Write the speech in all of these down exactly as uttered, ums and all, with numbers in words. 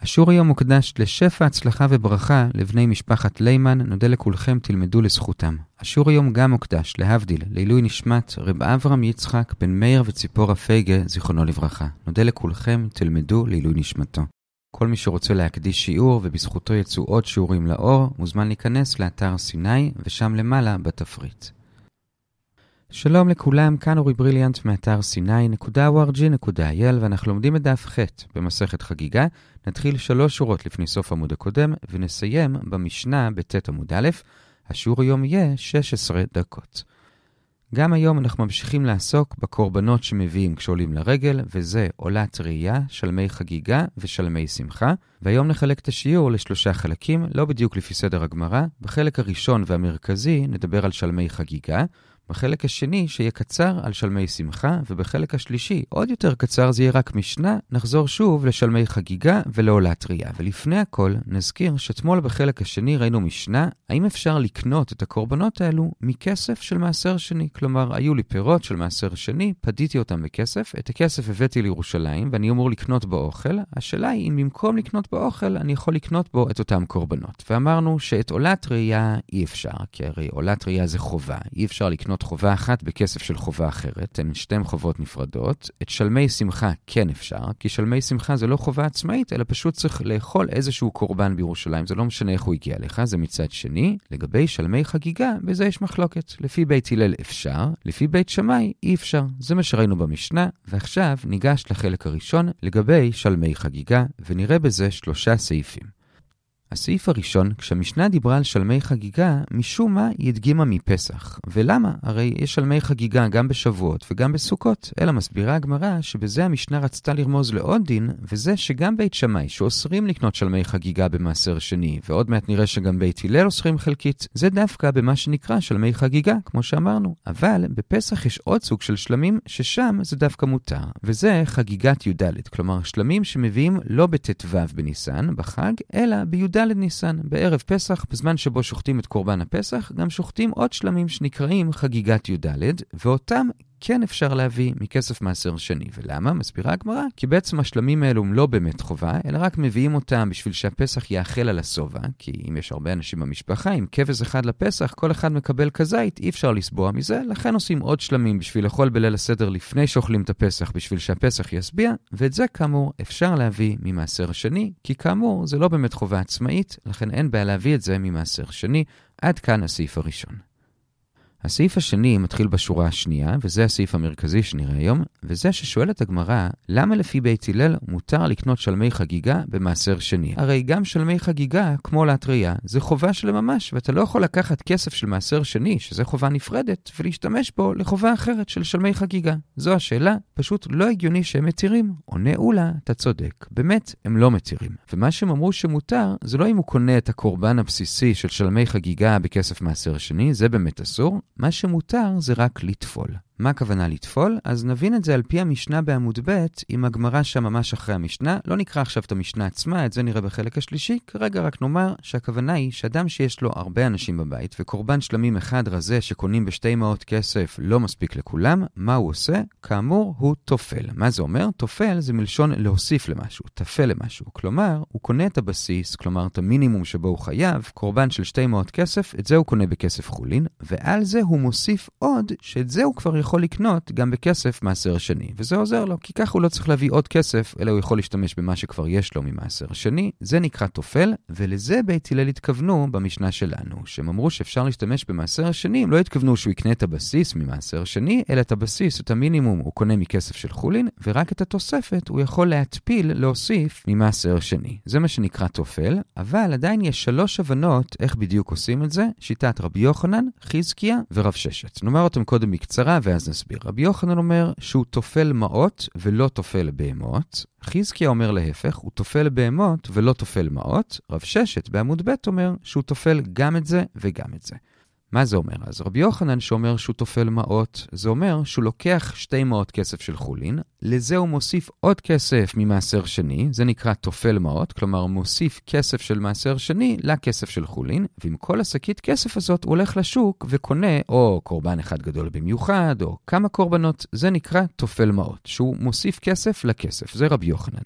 השיעור היום מוקדש לשפע, הצלחה וברכה לבני משפחת ליימן, נודה לכולכם תלמדו לזכותם. השיעור היום גם מוקדש להבדיל, לעילוי נשמת רב אברהם יצחק בן מאיר וציפורה פייגה, זיכרונו לברכה. נודה לכולכם תלמדו לעילוי נשמתו. כל מי שרוצה להקדיש שיעור ובזכותו יצאו עוד שיעורים לאור, מוזמן להיכנס לאתר סיני ושם למעלה בתפריט. שלום לכולם, כאן אורי בריליאנט מאתר סיני נקודה או אר ג'י נקודה איי אל ואנחנו לומדים את דף ח' במסכת חגיגה. נתחיל שלוש שורות לפני סוף עמוד הקודם ונסיים במשנה בתת עמוד א'. השיעור היום יהיה שש עשרה דקות. גם היום אנחנו ממשיכים לעסוק בקורבנות שמביאים כשעולים לרגל, וזה עולת ראייה, שלמי חגיגה ושלמי שמחה. והיום נחלק את השיעור לשלושה חלקים, לא בדיוק לפי סדר הגמרא. בחלק הראשון והמרכזי נדבר על שלמי חגיגה, בחלק השני שיהיה קצר על שלמי שמחה, ובחלק השלישי עוד יותר קצר זה יהיה רק משנה, נחזור שוב לשלמי חגיגה ולעולת ראייה. ולפני הכל נזכיר שתמול בחלק השני ראינו משנה, האם אפשר לקנות את הקורבנות האלו מכסף של מעשר שני? כלומר, היו לי פירות של מעשר שני, פדיתי אותם בכסף, את הכסף הבאתי לירושלים ואני אמור לקנות בו אוכל. השאלה היא אם במקום לקנות בו אוכל אני יכול לקנות בו את אותם קורבנות. ואמרנו שאת עולת ראייה אי אפשר, כי הרי עולת ראייה זה חובה, אי אפשר לקנות חובה אחת בכסף של חובה אחרת, הן שתיים חובות נפרדות. את שלמי שמחה כן אפשר, כי שלמי שמחה זה לא חובה עצמאית, אלא פשוט צריך לאכול איזשהו קורבן בירושלים, זה לא משנה איך הוא הגיע לך, זה מצד שני. לגבי שלמי חגיגה, בזה יש מחלוקת. לפי בית הלל אפשר, לפי בית שמאי אי אפשר. זה מה שראינו במשנה, ועכשיו ניגש לחלק הראשון לגבי שלמי חגיגה, ונראה בזה שלושה סעיפים. הסעיף הראשון, כשהמשנה דיברה על שלמי חגיגה, משום מה היא הדגימה מפסח. ולמה? הרי יש שלמי חגיגה גם בשבועות וגם בסוכות. אלא מסבירה הגמרא שבזה המשנה רצתה לרמוז לעוד דין, וזה שגם בית שמאי שאוסרים לקנות שלמי חגיגה במעשר שני, ועוד מעט נראה שגם בית הלל אוסרים חלקית, זה דווקא במה שנקרא שלמי חגיגה, כמו שאמרנו. אבל בפסח יש עוד סוג של שלמים ששם זה דווקא מותר, וזה חגיגת י"ד, כלומר שלמים שמביאים לא בט"ו בניסן בחג, אלא בי"ד ניסן, בערב פסח, בזמן שבו שוחטים את קורבן הפסח, גם שוחטים עוד שלמים שנקראים חגיגת י"ד, ואותם כן אפשר להביא מכסף מעשר שני. ולמה? מסבירה הגמרא, כי בעצם השלמים האלו הם לא באמת חובה, אלא רק מביאים אותם בשביל שהפסח יאכל על הסובה, כי אם יש הרבה אנשים במשפחה, עם כבש אחד לפסח, כל אחד מקבל כזית, אי אפשר לסבוע מזה, לכן עושים עוד שלמים בשביל לאכול בליל הסדר לפני שאוכלים את הפסח, בשביל שהפסח יסביע, ואת זה כאמור אפשר להביא ממעשר שני, כי כאמור זה לא באמת חובה עצמאית, לכן אין בעיה להביא את זה ממעשר שני. עד כאן הסעיף הראשון. הסעיף השני מתחיל בשורה השנייה, וזה הסעיף המרכזי שנראה היום, וזה ששואלת הגמרא, למה לפי בית הלל מותר לקנות שלמי חגיגה במעשר שני? הרי גם שלמי חגיגה, כמו עולת ראייה, זה חובה של ממש, ואתה לא יכול לקחת כסף של מעשר שני, שזה חובה נפרדת, ולהשתמש בו לחובה אחרת של שלמי חגיגה. זו השאלה, פשוט לא הגיוני שהם מתירים. עונה אולה, אתה צודק, באמת הם לא מתירים. ומה שהם אמרו שמותר, זה לא אם הוא קונה את הקורבן הבסיסי של שלמי חגיגה בכסף מעשר שני, זה באמת אסור. מה שמותר זה רק לטפול. מה הכוונה לטפול? אז נבין את זה על פי המשנה בעמוד ב' עם הגמרא שם ממש אחרי המשנה. לא נקרא עכשיו את המשנה עצמה, את זה נראה בחלק השלישי. כרגע רק נאמר שהכוונה היא שאדם שיש לו הרבה אנשים בבית וקורבן שלמים אחד רזה שקונים בשתי מאות כסף לא מספיק לכולם, מה הוא עושה? כאמור הוא תופל. מה זה אומר? תופל זה מלשון להוסיף למשהו, תפל למשהו. כלומר, הוא קונה את הבסיס, כלומר את המינימום שבו הוא חייב, קורבן של שתי מאות כסף, את זה הוא קונה בכסף חולין, ועל זה הוא מוסיף עוד שאת זה הוא כבר יכול לקנות גם בכסף מעשר שני, וזה עוזר לו, כי כך הוא לא צריך להביא עוד כסף, אלא הוא יכול להשתמש במה שכבר יש לו ממעשר שני. זה נקרא תופל, ולזה בית הלל התכוונו במשנה שלנו, שהם אמרו שאפשר להשתמש במעשר שני, הם לא התכוונו שהוא יקנה את הבסיס ממעשר שני, אלא את הבסיס, את המינימום הוא קונה מכסף של חולין, ורק את התוספת הוא יכול להתפיל, להוסיף ממעשר שני. זה מה שנקרא תופל, אבל עדיין יש שלוש הבנות איך בדיוק עושים את זה, שיטת רבי יוחנן, חזקיה ורב ששת. נאמר אותם קודם בקצרה ואז נסביר. רבי יוחנן אומר שהוא תופל מעות ולא תופל בהמות. חזקיה אומר להפך, הוא תופל בהמות ולא תופל מעות. רב ששת בעמוד ב' אומר שהוא תופל גם את זה וגם את זה. מה זה אומר? אז רבי יוחנן שאומר שהוא תופל מעות, זה אומר שהוא לוקח שתי מאות כסף של חולין, לזה הוא מוסיף עוד כסף ממעשר שני, זה נקרא תופל מעות, כלומר מוסיף כסף של מעשר שני לכסף של חולין, ועם כל השקית כסף הזאת הוא הולך לשוק וקונה או קורבן אחד גדול במיוחד, או כמה קורבנות, זה נקרא תופל מעות, שהוא מוסיף כסף לכסף, זה רבי יוחנן.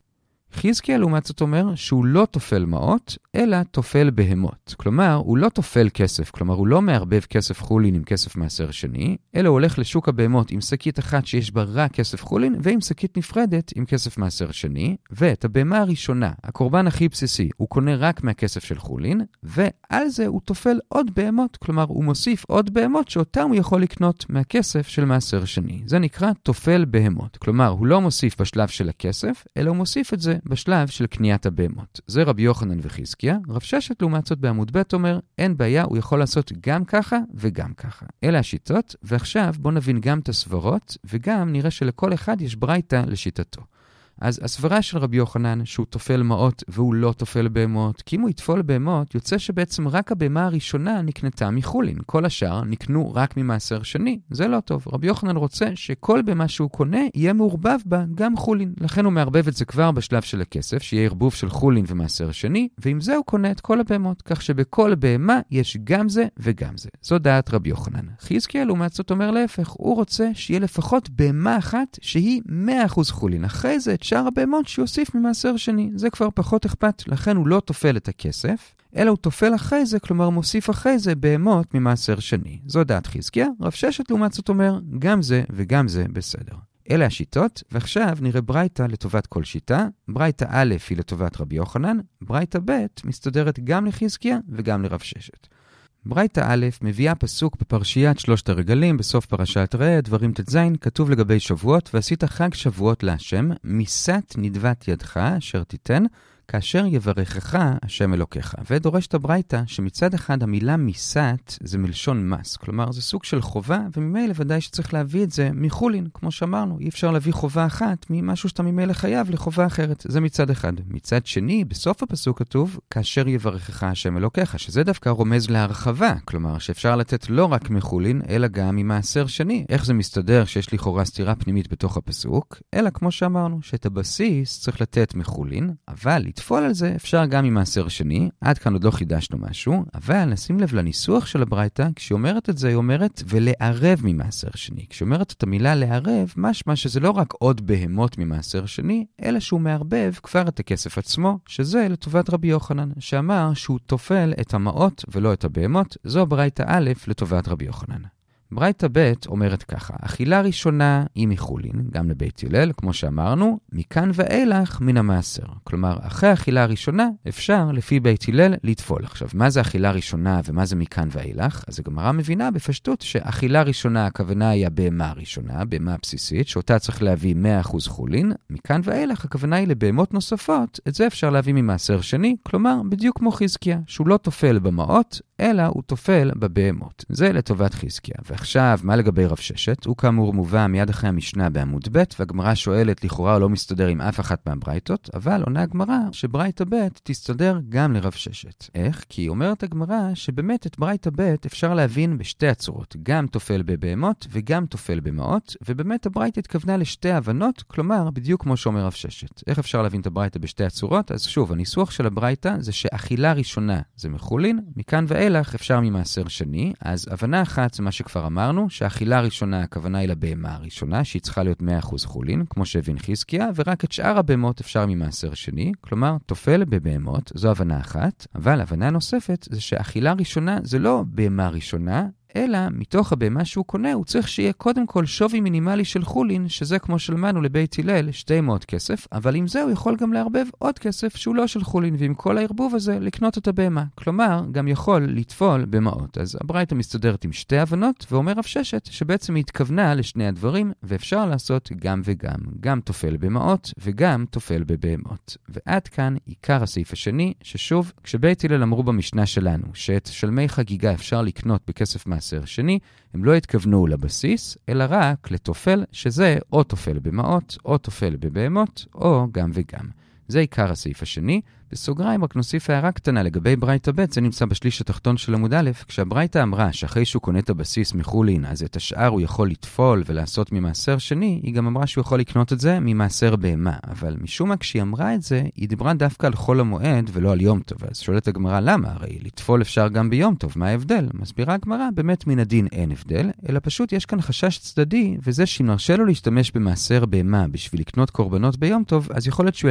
חזקיה לעומת זאת אומר שהוא לא תופל מעות, אלא תופל בהמות. כלומר, הוא לא תופל כסף, כלומר, הוא לא מערבב כסף חולין עם כסף מעשר שני, אלא הוא הולך לשוק הבהמות עם שקית אחת שיש בה רק כסף חולין, ועם שקית נפרדת עם כסף מעשר שני, ואת הבהמה הראשונה, הקורבן הכי בסיסי, הוא קונה רק מהכסף של חולין, ועל זה הוא תופל עוד בהמות, כלומר, הוא מוסיף עוד בהמות שאותם הוא יכול לקנות מהכסף של מעשר שני. זה נקרא תופל בהמות. כלומר, הוא לא מוסיף בשלב של הכסף, אלא הוא מוסיף את זה בשלב של קניית הבהמות. זה רבי יוחנן וחזקיה. רב ששת לעומת זאת בעמוד ב' אומר, אין בעיה, הוא יכול לעשות גם ככה וגם ככה. אלה השיטות, ועכשיו בוא נבין גם את הסברות, וגם נראה שלכל אחד יש ברייתא לשיטתו. אז הסברה של רבי יוחנן שהוא תופל מעות והוא לא תופל בהמות, כי אם הוא יתפול בהמות, יוצא שבעצם רק הבהמה הראשונה נקנתה מחולין. כל השאר נקנו רק ממעשר שני. זה לא טוב. רבי יוחנן רוצה שכל בהמה שהוא קונה יהיה מעורבב בה גם חולין. לכן הוא מערבב את זה כבר בשלב של הכסף, שיהיה ערבוב של חולין ומעשר שני, ועם זה הוא קונה את כל הבהמות, כך שבכל בהמה יש גם זה וגם זה. זו דעת רבי יוחנן. חזקיה לעומת זאת אומר להפך, הוא רוצה שיהיה לפחות בהמה אחת שהיא מאה אחוז חולין. אחרי זה שאר הבהמות שיוסיף ממעשר שני. זה כבר פחות אכפת, לכן הוא לא תופל את הכסף, אלא הוא תופל אחרי זה, כלומר מוסיף אחרי זה בהמות ממעשר שני. זו דעת חזקיה. רב ששת לעומת זאת אומר, גם זה וגם זה בסדר. אלה השיטות, ועכשיו נראה ברייתא לטובת כל שיטה. ברייתא א' היא לטובת רבי יוחנן, ברייתא ב' מסתדרת גם לחזקיה וגם לרב ששת. ברייתא א' מביאה פסוק בפרשיית שלושת הרגלים, בסוף פרשת ראה, דברים תז, כתוב לגבי שבועות, ועשית חג שבועות להשם, מיסת נדבת ידך אשר תיתן, כאשר יברכך השם אלוקיך. ודורש את הברייתא שמצד אחד המילה מיסת זה מלשון מס, כלומר זה סוג של חובה, וממילא ודאי שצריך להביא את זה מחולין, כמו שאמרנו, אי אפשר להביא חובה אחת ממשהו שאתה ממילא חייב לחובה אחרת. זה מצד אחד. מצד שני, בסוף הפסוק כתוב, כאשר יברכך השם אלוקיך, שזה דווקא רומז להרחבה, כלומר שאפשר לתת לא רק מחולין, אלא גם ממעשר שני. איך זה מסתדר שיש לכאורה סתירה פנימית בתוך הפסוק? אלא כמו שאמרנו, שאת הבסיס צריך לתת מחולין, אבל לתפול על זה אפשר גם ממעשר שני. עד כאן עוד לא חידשנו משהו, אבל נשים לב לניסוח של הברייתא, כשהיא אומרת את זה, היא אומרת ולערב ממעשר שני. כשהיא אומרת את המילה לערב, משמע שזה לא רק עוד בהמות ממעשר שני, אלא שהוא מערבב כבר את הכסף עצמו, שזה לטובת רבי יוחנן, שאמר שהוא תופל את המעות ולא את הבהמות. זו ברייתא א' לטובת רבי יוחנן. ברייתא ב' אומרת ככה, אכילה ראשונה היא מחולין, גם לבית הלל, כמו שאמרנו, מכאן ואילך מן המעשר. כלומר, אחרי האכילה הראשונה אפשר לפי בית הלל לטפול. עכשיו, מה זה אכילה ראשונה ומה זה מכאן ואילך? אז הגמרא מבינה בפשטות שאכילה ראשונה הכוונה היא הבהמה הראשונה, בהמה בסיסית, שאותה צריך להביא מאה אחוז חולין. מכאן ואילך הכוונה היא לבהמות נוספות, את זה אפשר להביא ממעשר שני, כלומר, בדיוק כמו חזקיה, שהוא לא תופל במעות, אלא הוא תופל בבהמות. זה לטובת חזקיה. ועכשיו, מה לגבי רב ששת? הוא כאמור מובא מיד אחרי המשנה בעמוד ב', והגמרא שואלת, לכאורה לא מסתדר עם אף אחת מהברייתות, אבל עונה הגמרא שברייתא ב' תסתדר גם לרב ששת. איך? כי היא אומרת הגמרא שבאמת את ברייתא ב' אפשר להבין בשתי הצורות, גם תופל בבהמות וגם תופל במעות, ובאמת הברייתא התכוונה לשתי הבנות, כלומר, בדיוק כמו שאומר רב ששת. איך אפשר להבין את הברייתא בשתי הצורות? אז שוב, הניסוח של הברייתא זה שאכילה ראשונה זה מחולין, מכאן ואילך אפשר ממעשר שני. אז הבנה אחת זה מה שכבר אמרנו, שהאכילה הראשונה הכוונה היא לבהמה הראשונה, שהיא צריכה להיות מאה אחוז חולין, כמו שהבין חזקיה, ורק את שאר הבהמות אפשר ממעשר שני, כלומר תופל בבהמות, זו הבנה אחת. אבל הבנה נוספת זה שהאכילה הראשונה זה לא בהמה ראשונה, אלא מתוך הבהמה שהוא קונה, הוא צריך שיהיה קודם כל שווי מינימלי של חולין, שזה כמו שלמנו לבית הלל, שתי מאות כסף, אבל עם זה הוא יכול גם להרבב עוד כסף שהוא לא של חולין, ועם כל הערבוב הזה לקנות את הבהמה. כלומר, גם יכול לטפול במעות. אז הברייתא מסתדרת עם שתי הבנות, ואומר רב ששת שבעצם היא התכוונה לשני הדברים, ואפשר לעשות גם וגם, גם תופל במעות וגם תופל בבהמות. ועד כאן עיקר הסעיף השני, ששוב, כשבית הלל אמרו במשנה שלנו, שאת שלמי חגיגה אפשר לקנות בכסף מעשר שני, הם לא התכוונו לבסיס, אלא רק לתופל, שזה או תופל במעות, או תופל בבהמות, או גם וגם. זה עיקר הסעיף השני. בסוגריים רק נוסיף הערה קטנה לגבי ברייתא ב', זה נמצא בשליש התחתון של עמוד א', כשהברייתא אמרה שאחרי שהוא קונה את הבסיס מחולין, אז את השאר הוא יכול לטפול ולעשות ממעשר שני, היא גם אמרה שהוא יכול לקנות את זה ממעשר בהמה. אבל משום מה כשהיא אמרה את זה, היא דיברה דווקא על חול המועד ולא על יום טוב. אז שואלת הגמרא למה? הרי לטפול אפשר גם ביום טוב, מה ההבדל? מסבירה הגמרא, באמת מן הדין אין הבדל, אלא פשוט יש כאן חשש צדדי, וזה שאם נרשה לו להשתמש במעשר בהמה בשביל לקנות קורבנות ביום טוב, אז יכול להיות שהוא יגיע למצב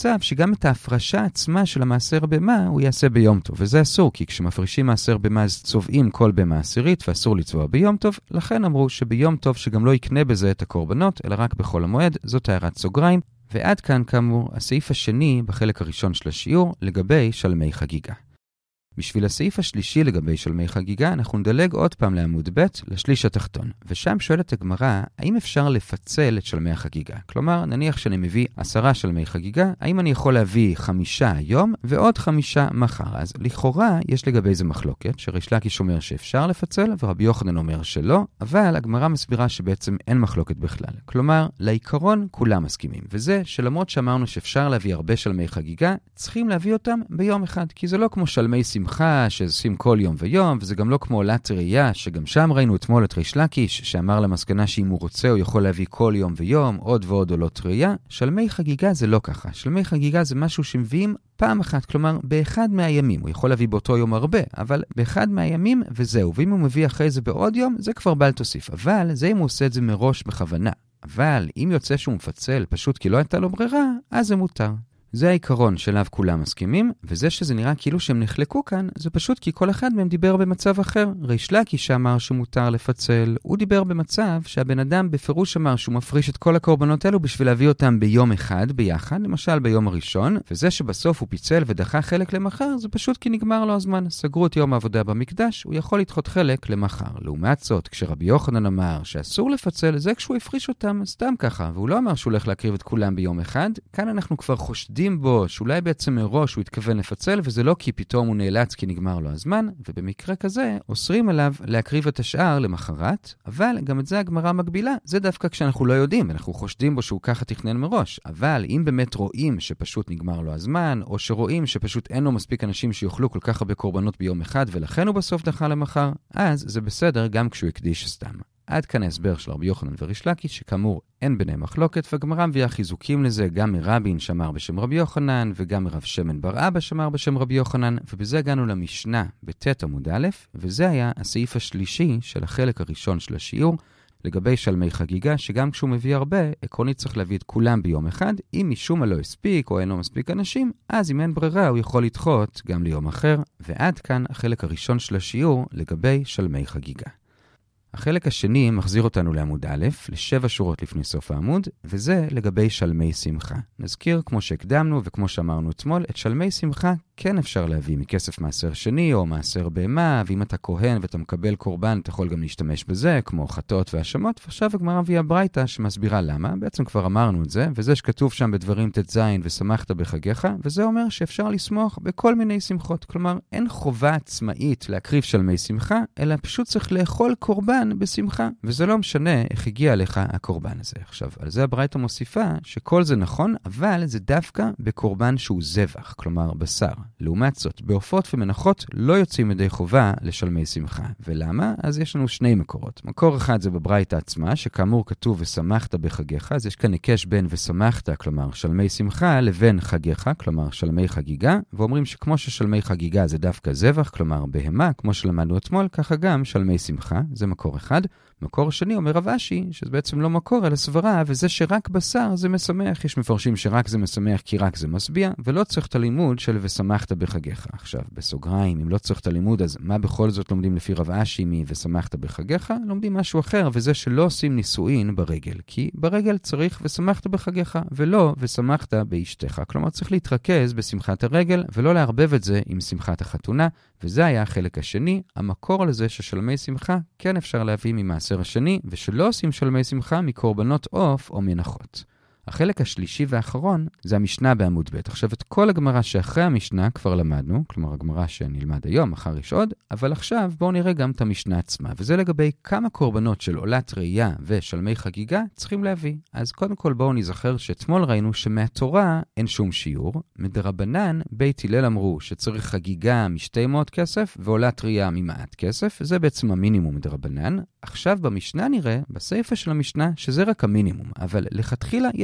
מצב שגם את ההפרשה עצמה של המעשר בהמה הוא יעשה ביום טוב, וזה אסור, כי כשמפרישים מעשר בהמה אז צובעים כל בהמה עשירית, ואסור לצבוע ביום טוב, לכן אמרו שביום טוב שגם לא יקנה בזה את הקורבנות, אלא רק בחול המועד, זאת הערת סוגריים, ועד כאן כאמור הסעיף השני בחלק הראשון של השיעור לגבי שלמי חגיגה. בשביל הסעיף השלישי לגבי שלמי חגיגה, אנחנו נדלג עוד פעם לעמוד ב' לשליש התחתון. ושם שואלת הגמרא, האם אפשר לפצל את שלמי החגיגה? כלומר, נניח שאני מביא עשרה שלמי חגיגה, האם אני יכול להביא חמישה היום ועוד חמישה מחר? אז לכאורה יש לגבי זה מחלוקת, שריש לקיש אומר שאפשר לפצל, ורבי יוחנן אומר שלא, אבל הגמרא מסבירה שבעצם אין מחלוקת בכלל. כלומר, לעיקרון כולם מסכימים. וזה שלמרות שאמרנו שאפשר להביא הרבה שלמי חגיגה, צריכים להביא אותם ביום אחד, כי זה לא כמו שלמי שמחה שעושים כל יום ויום, וזה גם לא כמו עולת ראייה, שגם שם ראינו אתמול את ריש לקיש, שאמר למסקנה שאם הוא רוצה הוא יכול להביא כל יום ויום, עוד ועוד עולות ראייה. שלמי חגיגה זה לא ככה. שלמי חגיגה זה משהו שמביאים פעם אחת, כלומר באחד מהימים. הוא יכול להביא באותו יום הרבה, אבל באחד מהימים וזהו. ואם הוא מביא אחרי זה בעוד יום, זה כבר בל תוסיף. אבל זה אם הוא עושה את זה מראש בכוונה. אבל אם יוצא שהוא מפצל פשוט כי לא הייתה לו ברירה, אז זה מותר. זה העיקרון שלאו כולם מסכימים, וזה שזה נראה כאילו שהם נחלקו כאן, זה פשוט כי כל אחד מהם דיבר במצב אחר. ריש לקיש אמר שמותר לפצל, הוא דיבר במצב שהבן אדם בפירוש אמר שהוא מפריש את כל הקורבנות האלו בשביל להביא אותם ביום אחד ביחד, למשל ביום הראשון, וזה שבסוף הוא פיצל ודחה חלק למחר, זה פשוט כי נגמר לו הזמן. סגרו את יום העבודה במקדש, הוא יכול לדחות חלק למחר. לעומת זאת, כשרבי יוחנן אמר שאסור לפצל, זה כשהוא הפריש אותם סתם ככה, והוא לא אמר שהוא הולך להקריב את כולם ביום אחד. כאן אנחנו כבר חושדים בו שאולי בעצם מראש הוא התכוון לפצל, וזה לא כי פתאום הוא נאלץ כי נגמר לו הזמן, ובמקרה כזה אוסרים עליו להקריב את השאר למחרת, אבל גם את זה הגמרא מגבילה, זה דווקא כשאנחנו לא יודעים, אנחנו חושדים בו שהוא ככה תכנן מראש, אבל אם באמת רואים שפשוט נגמר לו הזמן, או שרואים שפשוט אין לו מספיק אנשים שיוכלו כל כך הרבה קורבנות ביום אחד, ולכן הוא בסוף דחה למחר, אז זה בסדר גם כשהוא הקדיש סתם. עד כאן ההסבר של רבי יוחנן וריש לקיש, שכאמור אין ביניהם מחלוקת, והגמרא מביאה חיזוקים לזה גם מרבין שאמר בשם רבי יוחנן, וגם מרב שמן בר אבא שאמר בשם רבי יוחנן, ובזה הגענו למשנה בתת עמוד א', וזה היה הסעיף השלישי של החלק הראשון של השיעור, לגבי שלמי חגיגה, שגם כשהוא מביא הרבה, עקרונית צריך להביא את כולם ביום אחד, אם משום מה לא הספיק או אין לו מספיק אנשים, אז אם אין ברירה הוא יכול לדחות גם ליום אחר, ועד כאן החלק הראשון של השיעור לגבי שלמי חגיגה. החלק השני מחזיר אותנו לעמוד א', לשבע שורות לפני סוף העמוד, וזה לגבי שלמי שמחה. נזכיר, כמו שהקדמנו וכמו שאמרנו אתמול, את שלמי שמחה כן אפשר להביא מכסף מעשר שני או מעשר בהמה, ואם אתה כהן ואתה מקבל קורבן, אתה יכול גם להשתמש בזה, כמו חטאות והאשמות, ועכשיו הגמרא מביאה ברייתא שמסבירה למה, בעצם כבר אמרנו את זה, וזה שכתוב שם בדברים ט"ז ושמחת בחגיך, וזה אומר שאפשר לשמוח בכל מיני שמחות, כלומר אין חובה עצמאית להקריב שלמי שמחה, אלא פשוט צריך לאכול קורבן בשמחה, וזה לא משנה איך הגיע לך הקורבן הזה. עכשיו, על זה הברייתא מוסיפה שכל זה נכון, אבל זה דווקא בקורבן שהוא זבח, כלומר בשר. לעומת זאת, בעופות ומנחות לא יוצאים ידי חובה לשלמי שמחה. ולמה? אז יש לנו שני מקורות. מקור אחד זה בברייתא עצמה, שכאמור כתוב ושמחת בחגיך, אז יש כאן היקש בין ושמחת, כלומר שלמי שמחה, לבין חגיך, כלומר שלמי חגיגה, ואומרים שכמו ששלמי חגיגה זה דווקא זבח, כלומר בהמה, כמו שלמדנו אתמול, ככה גם שלמי שמחה, זה מקור אחד. מקור שני אומר רב אשי, שזה בעצם לא מקור אלא סברה, וזה שרק בשר זה משמח. יש מפרשים שרק זה משמח כי רק זה משביע, ולא צריך את הלימוד של ושמחת בחגיך. עכשיו, בסוגריים, אם לא צריך את הלימוד, אז מה בכל זאת לומדים לפי רב אשי מי ושמחת בחגיך? לומדים משהו אחר, וזה שלא עושים נישואין ברגל, כי ברגל צריך ושמחת בחגיך, ולא ושמחת באשתך. כלומר, צריך להתרכז בשמחת הרגל, ולא לערבב את זה עם שמחת החתונה, וזה היה החלק השני, המקור לזה ששלמי שמחה כן אפשר להביא ממעשר השני, ושלא עושים שלמי שמחה מקורבנות עוף או מנחות. החלק השלישי והאחרון זה המשנה בעמוד ב'. עכשיו את כל הגמרא שאחרי המשנה כבר למדנו, כלומר הגמרא שנלמד היום, מחר יש עוד, אבל עכשיו בואו נראה גם את המשנה עצמה, וזה לגבי כמה קורבנות של עולת ראייה ושלמי חגיגה צריכים להביא. אז קודם כל בואו נזכר שאתמול ראינו שמהתורה אין שום שיעור, מדרבנן בית הלל אמרו שצריך חגיגה משתי מאות כסף ועולת ראייה ממעט כסף, זה בעצם המינימום מדרבנן. עכשיו במשנה נראה, בסייפה של המשנה, שזה רק המינימום, אבל לכתחילה יש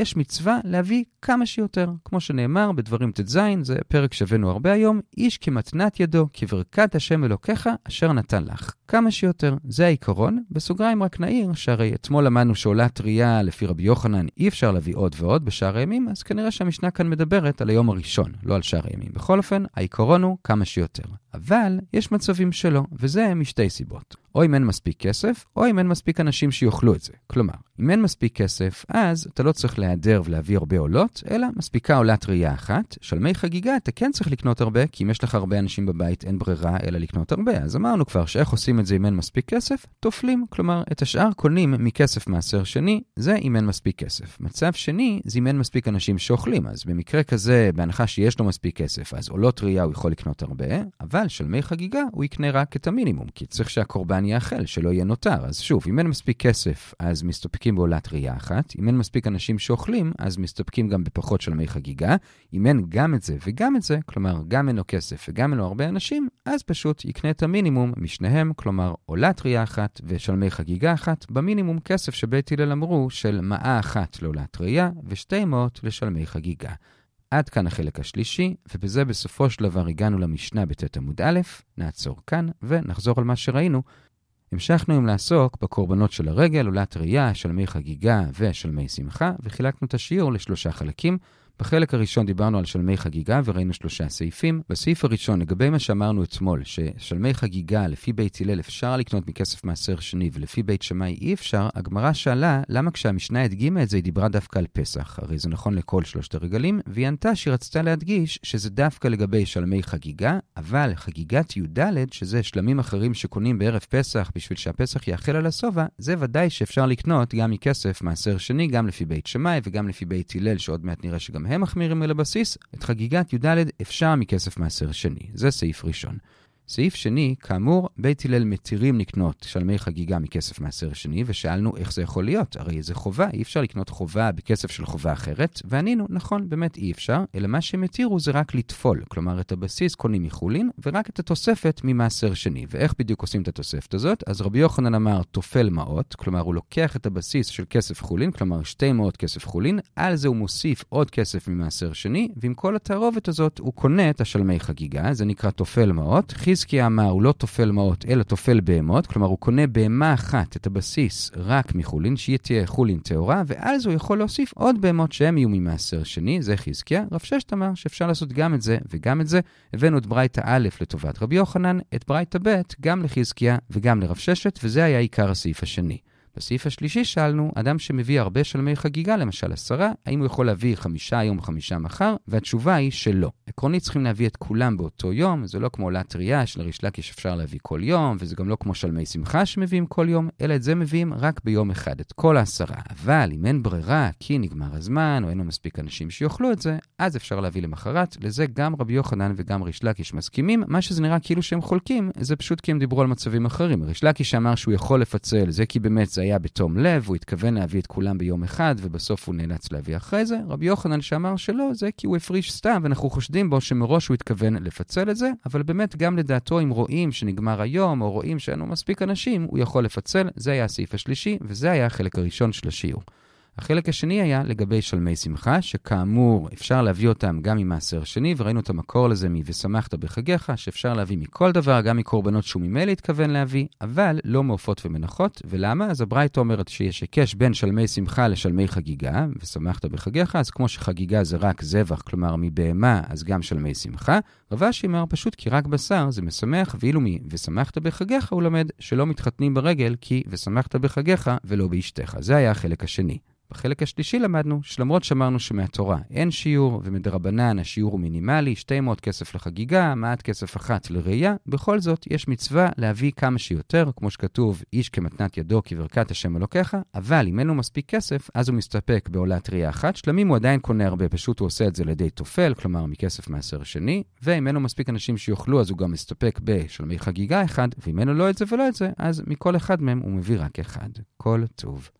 יש מצווה להביא כמה שיותר. כמו שנאמר בדברים תזין, זה פרק שווינו הרבה היום, איש כמתנת ידו, כברכת השם אלוקיך, אשר נתן לך. כמה שיותר. זה העיקרון. בסוגריים רק נעיר, שהרי אתמול למדנו שעולה טריה לפי רבי יוחנן, אי אפשר להביא עוד ועוד בשאר הימים, אז כנראה שהמשנה כאן מדברת על היום הראשון, לא על שאר הימים. בכל אופן, העיקרון הוא כמה שיותר. אבל יש מצבים שלא, וזה משתי סיבות. או אם אין מספיק כסף, או אם אין מספיק אנשים שיוכלו את זה. כלומר, אם אין מספיק כסף, אז אתה לא צריך להיעדר ולהביא הרבה עולות, אלא מספיקה עולת ראייה אחת. שלמי חגיגה אתה כן צריך לקנות הרבה, כי אם יש לך הרבה אנשים בבית, אין ברירה אלא לקנות הרבה. אז אמרנו כבר שאיך עושים את זה אם אין מספיק כסף? תופלים. כלומר, את השאר קונים מכסף מעשר שני, זה אם אין מספיק כסף. מצב שני, זה אם אין מספיק אנשים שאוכלים. אז במקרה כזה, בהנחה שיש לו מספיק כסף, אז עולות ראייה הוא יכול לקנות הרבה, אבל שלמי חגיגה הוא יקנה רק את המינימום, כי צריך שהקורבן יאכל, שלא יהיה נותר. אז שוב, אם אין מספיק כסף, אז מסתפקים בעולת ראייה אחת. אם אין מספיק אנשים שאוכלים, אז מסתפקים גם בפחות שלמי חגיגה. אם אין גם את זה וגם את זה, כלומר, גם אין לו כסף וגם אין לו הרבה אנשים, אז פשוט יקנה את המינימום משניהם, כלומר, עולת ראייה אחת ושלמי חגיגה אחת, במינימום כסף שבית הלל אמרו של מאה אחת לעולת ראייה ושתי מאות לשלמי חגיגה. עד כאן החלק השלישי, ובזה בסופו של דבר הגענו למשנה בתת עמוד א', נעצור כאן ונחזור על מה שראינו. המשכנו עם לעסוק בקורבנות של הרגל, עולת ראייה, שלמי חגיגה ושלמי שמחה, וחילקנו את השיעור לשלושה חלקים. בחלק הראשון דיברנו על שלמי חגיגה וראינו שלושה סעיפים. בסעיף הראשון, לגבי מה שאמרנו אתמול, ששלמי חגיגה לפי בית הלל אפשר לקנות מכסף מעשר שני ולפי בית שמאי אי אפשר, הגמרא שאלה למה כשהמשנה הדגימה את זה היא דיברה דווקא על פסח. הרי זה נכון לכל שלושת הרגלים, והיא ענתה שהיא רצתה להדגיש שזה דווקא לגבי שלמי חגיגה, אבל חגיגת י"ד, שזה שלמים אחרים שקונים בערב פסח בשביל שהפסח יאכל על הסובה, זה ודאי שאפשר לקנות גם מכסף מעשר שני, גם לפי בית שמאי וגם לפי בית הלל, שעוד מעט נראה שגם הם מחמירים אל הבסיס. את חגיגת י"ד אפשר מכסף מעשר שני. זה סעיף ראשון. סעיף שני, כאמור, בית הלל מתירים לקנות שלמי חגיגה מכסף מעשר שני, ושאלנו איך זה יכול להיות. הרי זה חובה, אי אפשר לקנות חובה בכסף של חובה אחרת, וענינו, נכון, באמת אי אפשר, אלא מה שהם מתירו זה רק לטפול. כלומר, את הבסיס קונים מחולין, ורק את התוספת ממעשר שני. ואיך בדיוק עושים את התוספת הזאת? אז רבי יוחנן אמר תופל מאות, כלומר הוא לוקח את הבסיס של כסף חולין, כלומר שתי מאות כסף חולין, על זה הוא מוסיף עוד כסף ממעשר שני, ועם כל התערובת הזאת הוא קונה את השלמי חגיגה, זה נקרא תופל מאות. חזקיה אמר, הוא לא תופל מאות, אלא תופל בהמות, כלומר הוא קונה בהמה אחת את הבסיס רק מחולין, שהיא תהיה חולין טהורה, ואז הוא יכול להוסיף עוד בהמות שהם יהיו ממעשר שני, זה חזקיה. רב ששת אמר שאפשר לעשות גם את זה וגם את זה. הבאנו את ברייתא א' לטובת רבי יוחנן, את ברייתא ב' גם לחזקיה וגם לרב ששת, וזה היה עיקר הסעיף השני. בסעיף השלישי שאלנו, אדם שמביא הרבה שלמי חגיגה, למשל עשרה, האם הוא יכול להביא חמישה היום וחמישה מחר? והתשובה היא שלא. עקרונית צריכים להביא את כולם באותו יום, זה לא כמו עולת ראייה של ריש לקיש אפשר להביא כל יום, וזה גם לא כמו שלמי שמחה שמביאים כל יום, אלא את זה מביאים רק ביום אחד, את כל העשרה. אבל אם אין ברירה, כי נגמר הזמן, או אין לו מספיק אנשים שיוכלו את זה, אז אפשר להביא למחרת. לזה גם רבי יוחנן וגם ריש לקיש מסכימים. מה שזה נראה כאילו שהם חולקים, זה פשוט כי הם דיברו על מצבים אחרים. ריש לקיש אמר שהוא יכול לפצל, זה כי באמת זה היה בתום לב, הוא התכוון להביא את כולם ביום אחד, ובסוף הוא נאלץ להביא אחרי זה. רבי יוחנן שאמר שלא, זה כי הוא הפריש סתם, ואנחנו חושדים בו שמראש הוא התכוון לפצל את זה, אבל באמת גם לדעתו, אם רואים שנגמר היום, או רואים שאין לו מספיק אנשים, הוא יכול לפצל. זה היה הסעיף השלישי, וזה היה החלק הראשון של השיעור. החלק השני היה לגבי שלמי שמחה, שכאמור אפשר להביא אותם גם ממעשר שני, וראינו את המקור לזה מ"ושמחת בחגיך", שאפשר להביא מכל דבר, גם מקורבנות שהוא ממילא התכוון להביא, אבל לא מעופות ומנחות. ולמה? אז הברייתא אומרת שיש היקש בין שלמי שמחה לשלמי חגיגה, ושמחת בחגיך, אז כמו שחגיגה זה רק זבח, כלומר מבהמה, אז גם שלמי שמחה. רב אשי אומר פשוט כי רק בשר זה משמח, ואילו מ"ושמחת בחגיך" הוא למד שלא מתחתנים ברגל, כי "ושמחת בחגיך" ולא באשתך. זה היה החלק השני. בחלק השלישי למדנו שלמרות שאמרנו שמהתורה אין שיעור, ומדרבנן השיעור הוא מינימלי, שתי מאות כסף לחגיגה, מעט כסף אחת לראייה, בכל זאת יש מצווה להביא כמה שיותר, כמו שכתוב, איש כמתנת ידו כברכת השם אלוקיך, אבל אם אין לו מספיק כסף, אז הוא מסתפק בעולת ראייה אחת. שלמים הוא עדיין קונה הרבה, פשוט הוא עושה את זה לידי תופל, כלומר מכסף מעשר שני, ואם אין לו מספיק אנשים שיוכלו, אז הוא גם מסתפק בשלמי חגיגה אחד, ואם אין לו לא את זה ולא את זה, אז מכל אחד מהם הוא מביא רק אחד. כל טוב.